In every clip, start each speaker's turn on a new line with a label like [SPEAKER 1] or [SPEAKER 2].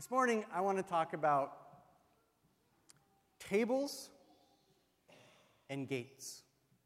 [SPEAKER 1] This morning, I want to talk about tables and gates.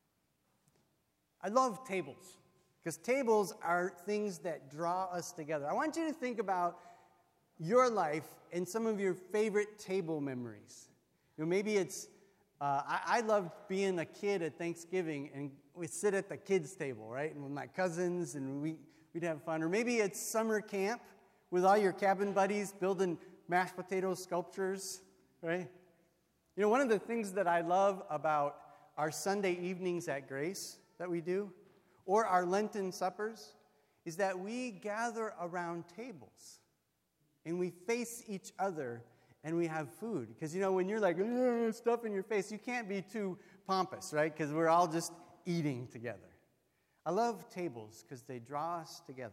[SPEAKER 1] I love tables because tables are things that draw us together. I want you to think about your life and some of your favorite table memories. Maybe it's, I loved being a kid at Thanksgiving, and we'd sit at the kids' table, right? And with my cousins, and we'd have fun. Or maybe it's summer camp with all your cabin buddies building mashed potato sculptures, right? One of the things that I love about our Sunday evenings at Grace that we do, or our Lenten suppers, is that we gather around tables, and we face each other, and we have food. Because, when you're like, stuff in your face, you can't be too pompous, right? Because we're all just eating together. I love tables because they draw us together.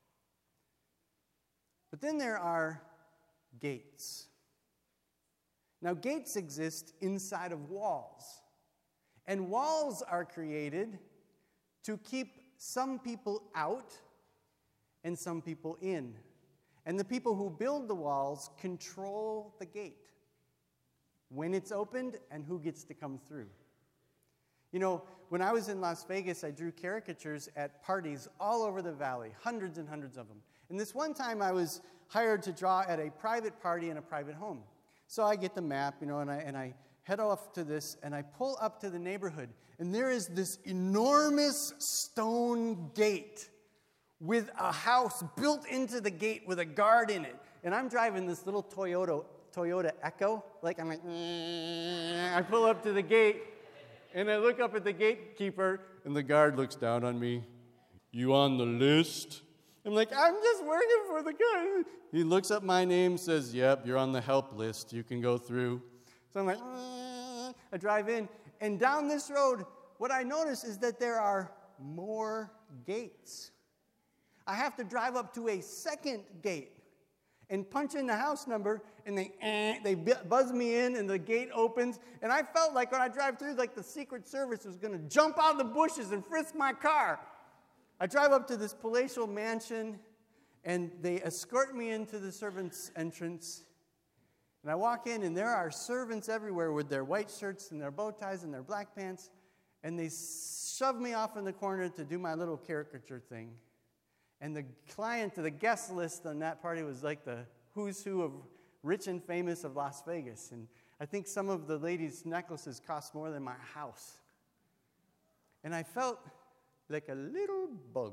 [SPEAKER 1] But then there are gates. Now, gates exist inside of walls. And walls are created to keep some people out and some people in. And the people who build the walls control the gate, when it's opened and who gets to come through. When I was in Las Vegas, I drew caricatures at parties all over the valley, hundreds and hundreds of them. And this one time I was hired to draw at a private party in a private home. So I get the map, and I head off to this, and I pull up to the neighborhood, and there is this enormous stone gate with a house built into the gate with a guard in it. And I'm driving this little Toyota Echo. I'm like, I pull up to the gate, and I look up at the gatekeeper, and the guard looks down on me. You on the list? I'm like, I'm just working for the guy. He looks up my name, says, yep, you're on the help list. You can go through. So I'm like, I drive in. And down this road, what I notice is that there are more gates. I have to drive up to a second gate and punch in the house number, and they buzz me in, and the gate opens. And I felt like when I drive through, like the Secret Service was going to jump out of the bushes and frisk my car. I drive up to this palatial mansion, and they escort me into the servants' entrance. And I walk in, and there are servants everywhere with their white shirts and their bow ties and their black pants, and they shove me off in the corner to do my little caricature thing. And the guest list on that party was like the who's who of rich and famous of Las Vegas. And I think some of the ladies' necklaces cost more than my house. And I felt like a little bug.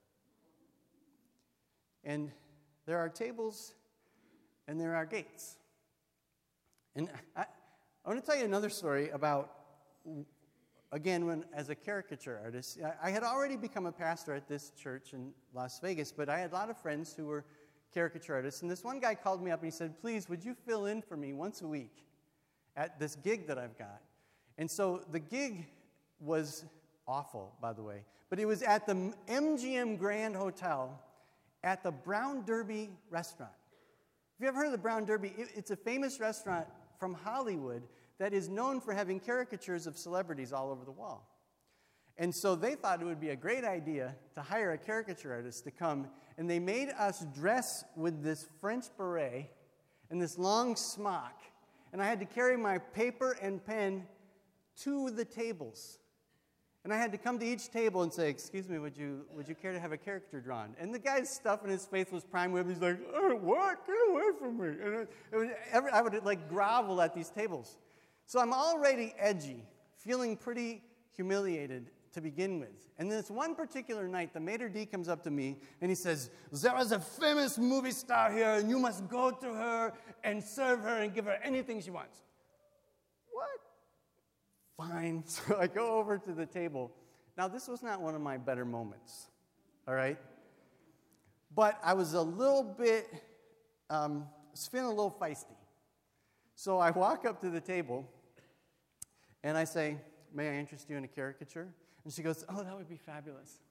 [SPEAKER 1] And there are tables and there are gates. And I want to tell you another story about, again, when as a caricature artist, I had already become a pastor at this church in Las Vegas, but I had a lot of friends who were caricature artists. And this one guy called me up and he said, please, would you fill in for me once a week at this gig that I've got? And so the gig was awful, by the way. But it was at the MGM Grand Hotel at the Brown Derby restaurant. Have you ever heard of the Brown Derby? It's a famous restaurant from Hollywood that is known for having caricatures of celebrities all over the wall. And so they thought it would be a great idea to hire a caricature artist to come, and they made us dress with this French beret and this long smock, and I had to carry my paper and pen to the tables. And I had to come to each table and say, excuse me, would you care to have a caricature drawn? And the guy's stuff in his face was prime rib. He's like, oh, what? Get away from me. And I would grovel at these tables. So I'm already edgy, feeling pretty humiliated to begin with. And this one particular night, the maitre d' comes up to me, and he says, there is a famous movie star here, and you must go to her and serve her and give her anything she wants. What? Fine. So I go over to the table. Now, this was not one of my better moments, all right? But I was a little bit, feeling a little feisty. So I walk up to the table, and I say, may I interest you in a caricature? And she goes, oh, that would be fabulous.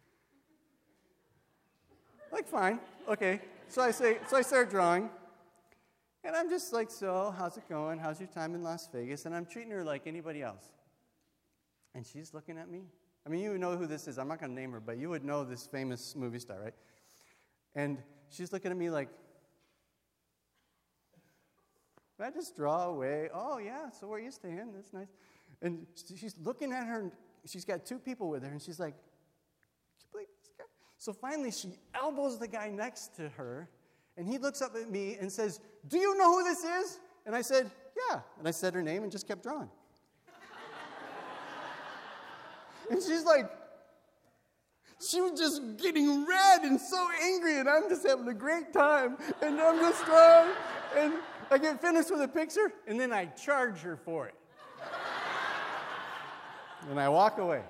[SPEAKER 1] Like, fine, okay. So I start drawing. And I'm just like, so, how's it going? How's your time in Las Vegas? And I'm treating her like anybody else. And she's looking at me. I mean, you know who this is. I'm not going to name her, but you would know this famous movie star, right? And she's looking at me like, And I just draw away. Oh, yeah, so where you staying? That's nice. And she's looking at her, and she's got two people with her, and she's like, "Can you believe this guy?" So finally, she elbows the guy next to her, and he looks up at me and says, "Do you know who this is?" And I said, "Yeah." And I said her name and just kept drawing. And she's like, she was just getting red and so angry, and I'm just having a great time, and I'm just drawing, and I get finished with a picture, and then I charge her for it. And I walk away.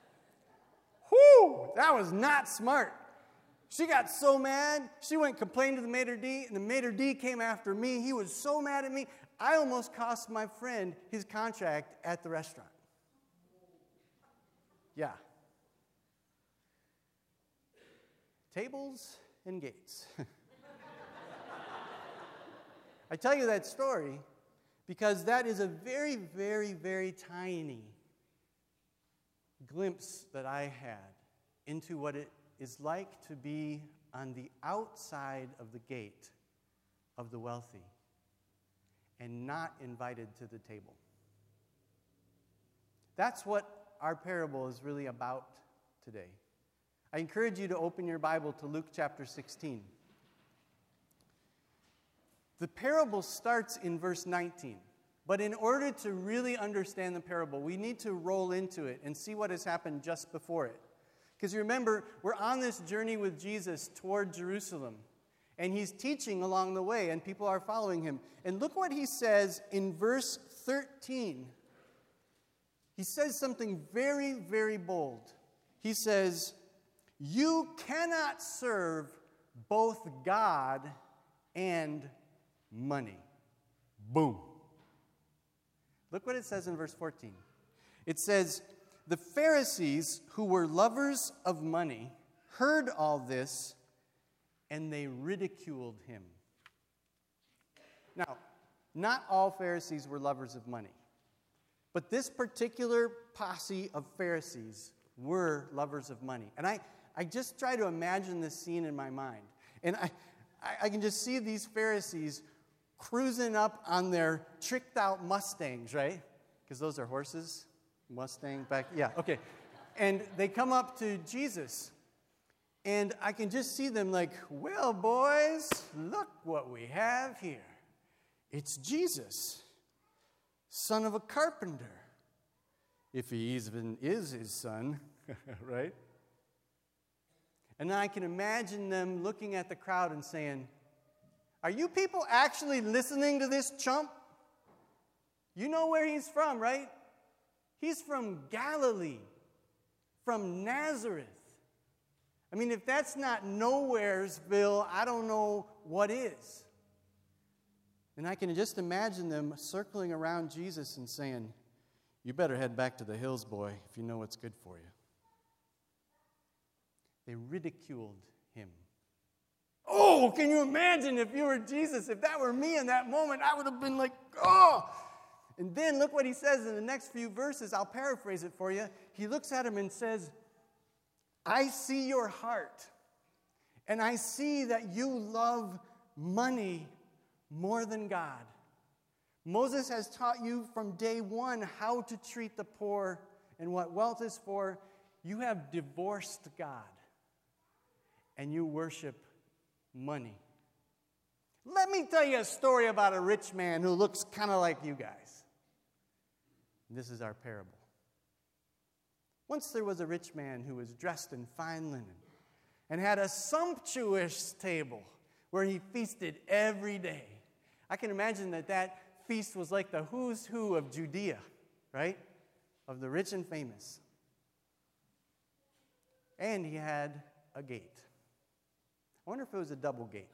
[SPEAKER 1] Whew, that was not smart. She got so mad, she went and complained to the maitre d', and the maitre d' came after me. He was so mad at me, I almost cost my friend his contract at the restaurant. Yeah. Tables and gates. I tell you that story because that is a very, very, very tiny glimpse that I had into what it is like to be on the outside of the gate of the wealthy and not invited to the table. That's what our parable is really about today. I encourage you to open your Bible to Luke chapter 16. The parable starts in verse 19. But in order to really understand the parable, we need to roll into it and see what has happened just before it. Because remember, we're on this journey with Jesus toward Jerusalem. And he's teaching along the way, and people are following him. And look what he says in verse 13. He says something very, very bold. He says, "You cannot serve both God and money." Boom. Look what it says in verse 14. It says, "The Pharisees, who were lovers of money, heard all this, and they ridiculed him." Now, not all Pharisees were lovers of money. But this particular posse of Pharisees were lovers of money. And I just try to imagine this scene in my mind. And I can just see these Pharisees cruising up on their tricked-out Mustangs, right? Because those are horses. Mustang back, yeah, okay. And they come up to Jesus. And I can just see them like, "Well, boys, look what we have here. It's Jesus, son of a carpenter, if he even is his son," right? And then I can imagine them looking at the crowd and saying, "Are you people actually listening to this chump? You know where he's from, right? He's from Galilee, from Nazareth. I mean, if that's not Nowheresville, I don't know what is." And I can just imagine them circling around Jesus and saying, "You better head back to the hills, boy, if you know what's good for you." They ridiculed him. Oh, can you imagine if you were Jesus? If that were me in that moment, I would have been like, "Oh!" And then look what he says in the next few verses. I'll paraphrase it for you. He looks at him and says, "I see your heart, and I see that you love money more than God. Moses has taught you from day one how to treat the poor and what wealth is for. You have divorced God, and you worship money. Let me tell you a story about a rich man who looks kind of like you guys." This is our parable. Once there was a rich man who was dressed in fine linen and had a sumptuous table where he feasted every day. I can imagine that feast was like the who's who of Judea, right? Of the rich and famous. And he had a gate. I wonder if it was a double gate.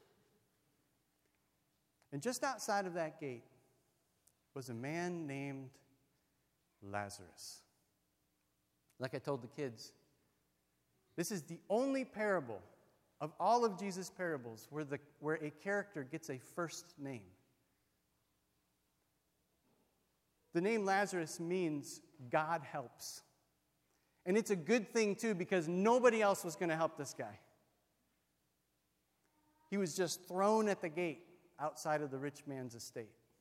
[SPEAKER 1] And just outside of that gate was a man named Lazarus. Like I told the kids, this is the only parable of all of Jesus' parables where a character gets a first name. The name Lazarus means God helps. And it's a good thing, too, because nobody else was going to help this guy. He was just thrown at the gate outside of the rich man's estate.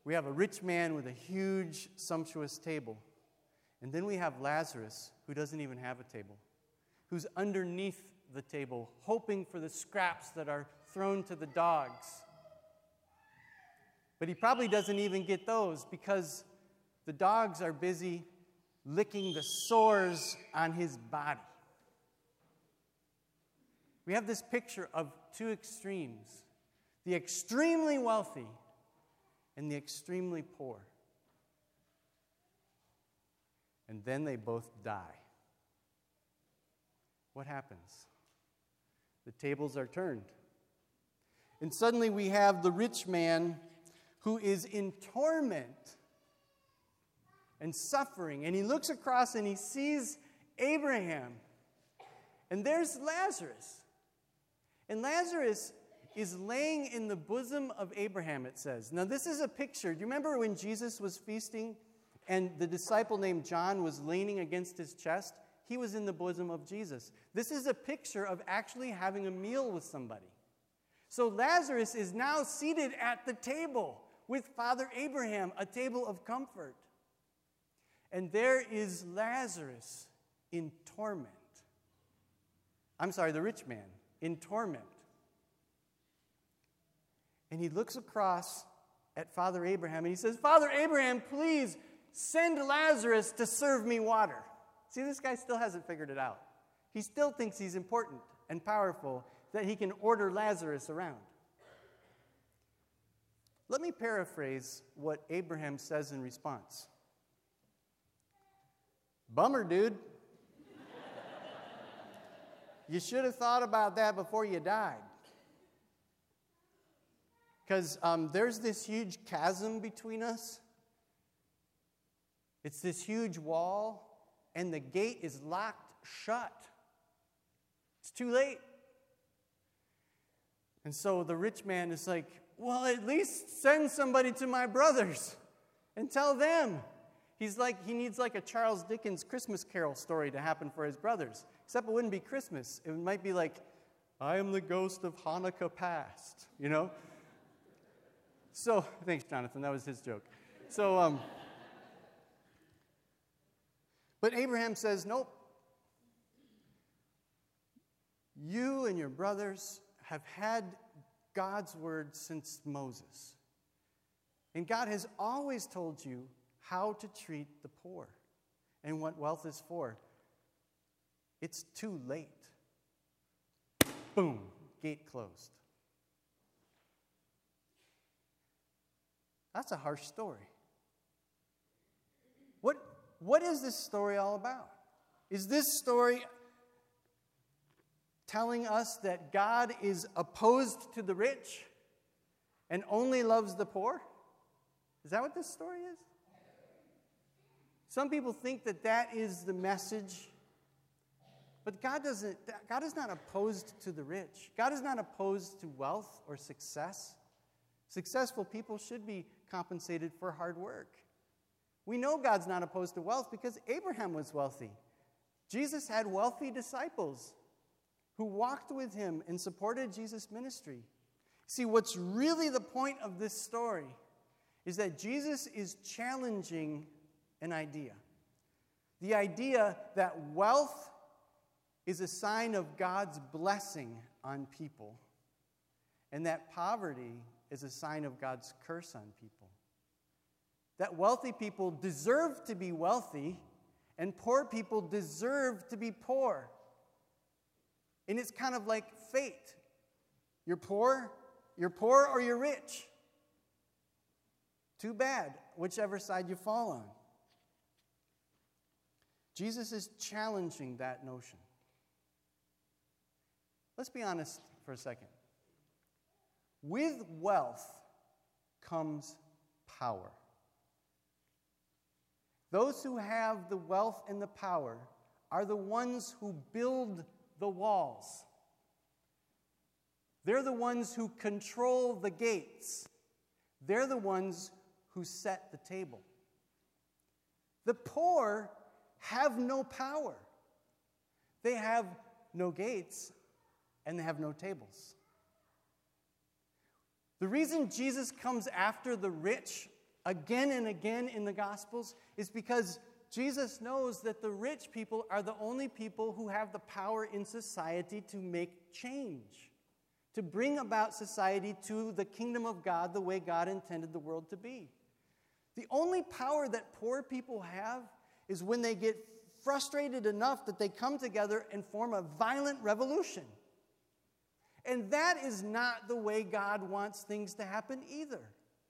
[SPEAKER 1] We have a rich man with a huge, sumptuous table. And then we have Lazarus, who doesn't even have a table, who's underneath the table, hoping for the scraps that are thrown to the dogs. But he probably doesn't even get those because the dogs are busy licking the sores on his body. We have this picture of two extremes, the extremely wealthy and the extremely poor. And then they both die. What happens? The tables are turned. And suddenly we have the rich man who is in torment and suffering. And he looks across and he sees Abraham. And there's Lazarus. And Lazarus is laying in the bosom of Abraham, it says. Now, this is a picture. Do you remember when Jesus was feasting and the disciple named John was leaning against his chest? He was in the bosom of Jesus. This is a picture of actually having a meal with somebody. So Lazarus is now seated at the table with Father Abraham, a table of comfort. And there is Lazarus in torment. I'm sorry, the rich man in torment. And he looks across at Father Abraham and he says, Father Abraham, please send Lazarus to serve me water. See, this guy still hasn't figured it out. He still thinks he's important and powerful, that he can order Lazarus around. Let me paraphrase what Abraham says in response. Bummer, dude. You should have thought about that before you died. Because there's this huge chasm between us. It's this huge wall, and the gate is locked shut. It's too late. And so the rich man is like, well, at least send somebody to my brothers and tell them. He needs like a Charles Dickens Christmas Carol story to happen for his brothers. Except it wouldn't be Christmas. It might be like, I am the ghost of Hanukkah past, you know? So, thanks, Jonathan. That was his joke. So, but Abraham says, nope. You and your brothers have had God's word since Moses. And God has always told you how to treat the poor and what wealth is for. It's too late. Boom, gate closed. That's a harsh story. What is this story all about? Is this story telling us that God is opposed to the rich and only loves the poor? Is that what this story is? Some people think that that is the message. But God is not opposed to the rich. God is not opposed to wealth or success. Successful people should be compensated for hard work. We know God's not opposed to wealth because Abraham was wealthy. Jesus had wealthy disciples who walked with him and supported Jesus' ministry. See, what's really the point of this story is that Jesus is challenging an idea. The idea that wealth is a sign of God's blessing on people, and that poverty is a sign of God's curse on people. That wealthy people deserve to be wealthy, and poor people deserve to be poor. And it's kind of like fate. You're poor or you're rich. Too bad, whichever side you fall on. Jesus is challenging that notion. Let's be honest for a second. With wealth comes power. Those who have the wealth and the power are the ones who build the walls. They're the ones who control the gates. They're the ones who set the table. The poor have no power. They have no gates and they have no tables. The reason Jesus comes after the rich again and again in the Gospels is because Jesus knows that the rich people are the only people who have the power in society to make change, to bring about society to the kingdom of God the way God intended the world to be. The only power that poor people have is when they get frustrated enough that they come together and form a violent revolution. And that is not the way God wants things to happen either.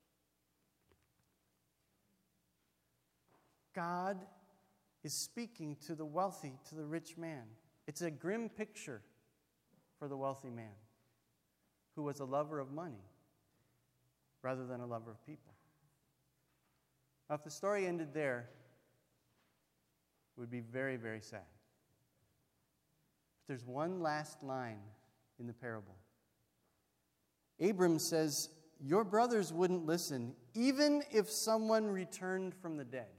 [SPEAKER 1] God is speaking to the wealthy, to the rich man. It's a grim picture for the wealthy man who was a lover of money rather than a lover of people. Now, if the story ended there, it would be very, very sad. But there's one last line in the parable. Abram says, "Your brothers wouldn't listen, even if someone returned from the dead."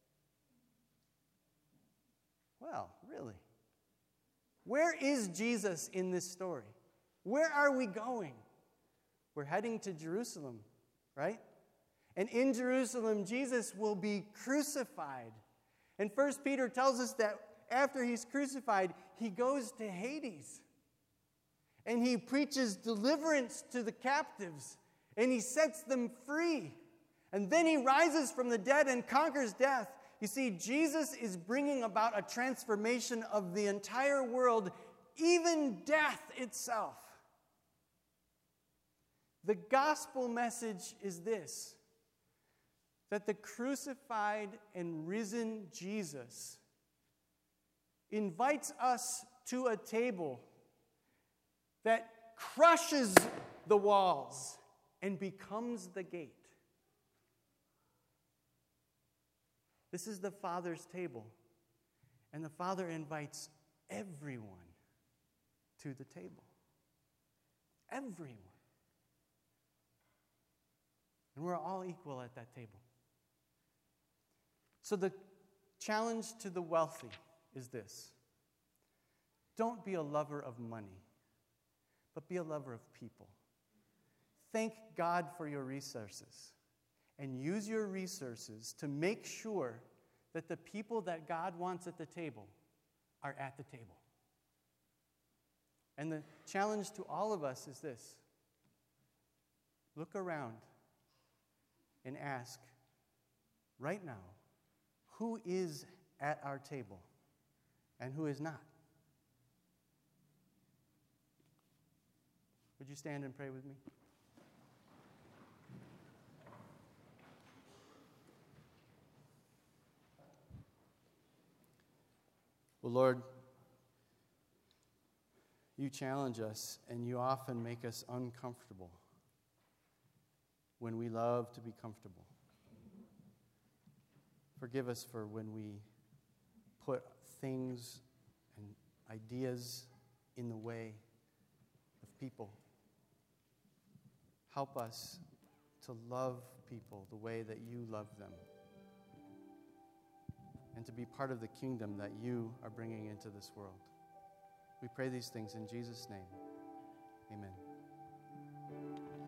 [SPEAKER 1] Well, really? Where is Jesus in this story? Where are we going? We're heading to Jerusalem, right? And in Jerusalem, Jesus will be crucified. And 1 Peter tells us that after he's crucified, he goes to Hades. And he preaches deliverance to the captives. And he sets them free. And then he rises from the dead and conquers death. You see, Jesus is bringing about a transformation of the entire world, even death itself. The gospel message is this: that the crucified and risen Jesus invites us to a table that crushes the walls and becomes the gate. This is the Father's table, and the Father invites everyone to the table. Everyone. And we're all equal at that table. So the challenge to the wealthy is this: don't be a lover of money, but be a lover of people. Thank God for your resources, and use your resources to make sure that the people that God wants at the table are at the table. And the challenge to all of us is this: look around and ask, right now, who is at our table and who is not? Would you stand and pray with me? Well, Lord, you challenge us, and you often make us uncomfortable when we love to be comfortable. Forgive us for when we put things and ideas in the way of people. Help us to love people the way that you love them, and to be part of the kingdom that you are bringing into this world. We pray these things in Jesus' name. Amen.